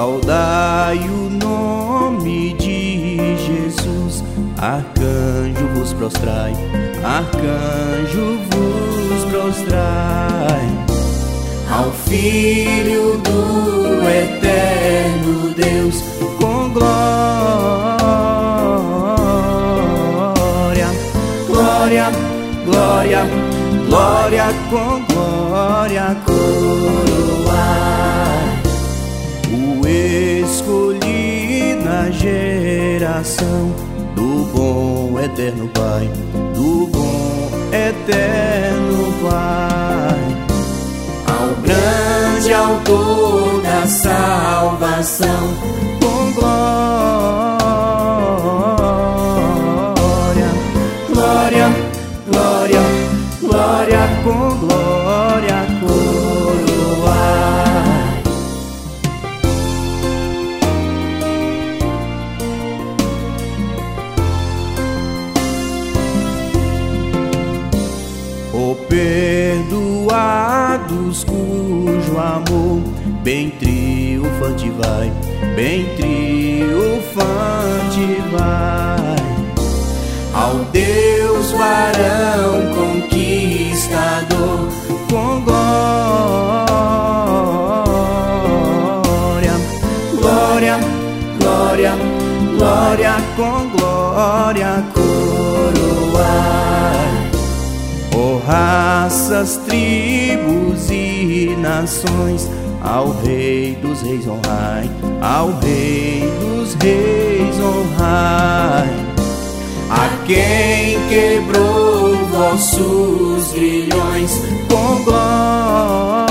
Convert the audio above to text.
saudai o nome de Jesus. Arcanjo vos prostrai, arcanjo vos prostrai. Ao Filho do eterno Deus, com glória, glória, glória, glória, com glória coroai. O escolhi na geração do bom eterno Pai, do bom eterno Pai. Ao grande autor da salvação, com glória, glória, glória, glória, com glória coroai. O perdoados cujo amor bem triunfante vai, bem triunfante vai. Ao Deus varão conquistador, com glória, glória, glória, glória, com glória coroai. Oh, raças, tribos e nações, ao Rei dos Reis honrai, ao Rei dos Reis honrai. A quem quebrou vossos grilhões, com glória,